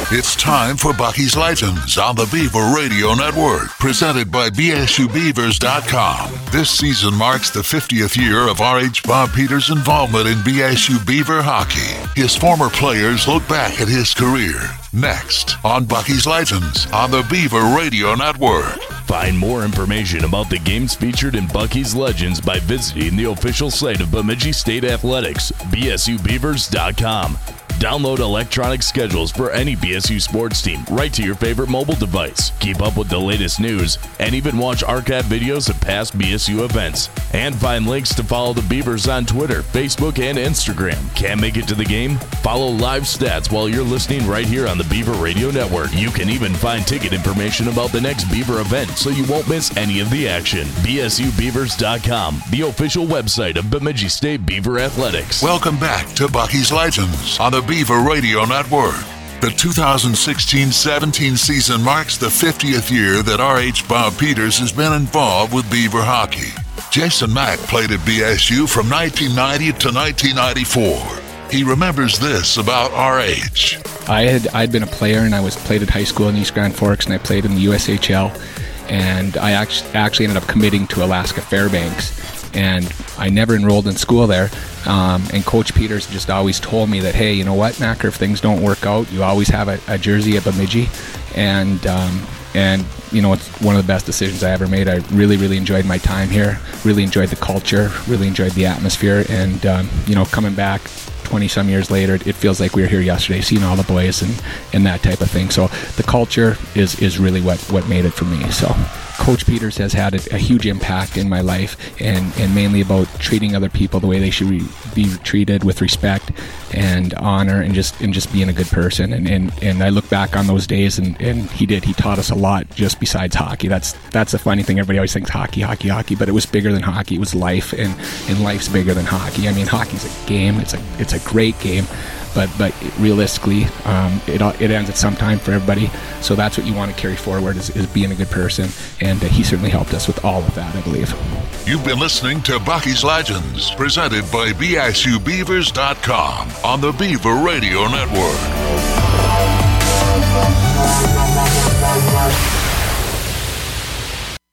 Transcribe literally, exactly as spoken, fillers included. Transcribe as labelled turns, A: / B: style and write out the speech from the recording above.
A: It's time for Bucky's Legends on the Beaver Radio Network, presented by B S U Beavers dot com. This season marks the fiftieth year of R H Bob Peters' involvement in B S U Beaver hockey. His former players look back at his career. Next on Bucky's Legends on the Beaver Radio Network.
B: Find more information about the games featured in Bucky's Legends by visiting the official site of Bemidji State Athletics, B S U Beavers dot com. Download electronic schedules for any B S U sports team right to your favorite mobile device. Keep up with the latest news and even watch archive videos of past B S U events. And find links to follow the Beavers on Twitter, Facebook, and Instagram. Can't make it to the game? Follow live stats while you're listening right here on the Beaver Radio Network. You can even find ticket information about the next Beaver event so you won't miss any of the action. B S U Beavers dot com, the official website of Bemidji State Beaver Athletics.
A: Welcome back to Bucky's Legends on the Beaver Radio Network. The two thousand sixteen seventeen season marks the fiftieth year that R H Bob Peters has been involved with Beaver hockey. Jason Mack played at B S U from nineteen ninety to nineteen ninety-four. He remembers this about R H.
C: I had I'd been a player, and I was played at high school in East Grand Forks, and I played in the U S H L, and I actually actually ended up committing to Alaska Fairbanks. And I never enrolled in school there. Um, and Coach Peters just always told me that, hey, you know what, Macker, if things don't work out, you always have a, a jersey at Bemidji. And, um, and you know, it's one of the best decisions I ever made. I really, really enjoyed my time here, really enjoyed the culture, really enjoyed the atmosphere. And, um, you know, coming back twenty-some years later, it feels like we were here yesterday, seeing all the boys and, and that type of thing. So the culture is, is really what, what made it for me. So Coach Peters has had a, a huge impact in my life, and, and mainly about treating other people the way they should re, be treated, with respect and honor, and just and just being a good person. And, and, and I look back on those days, and, and he did. He taught us a lot just besides hockey. That's that's the funny thing. Everybody always thinks hockey, hockey, hockey, but it was bigger than hockey. It was life, and, and life's bigger than hockey. I mean, hockey's a game. It's a it's a great game. But but realistically, um, it it ends at some time for everybody. So that's what you want to carry forward, is, is being a good person. And uh, he certainly helped us with all of that, I believe.
A: You've been listening to Bucky's Legends, presented by B S U Beavers dot com on the Beaver Radio Network.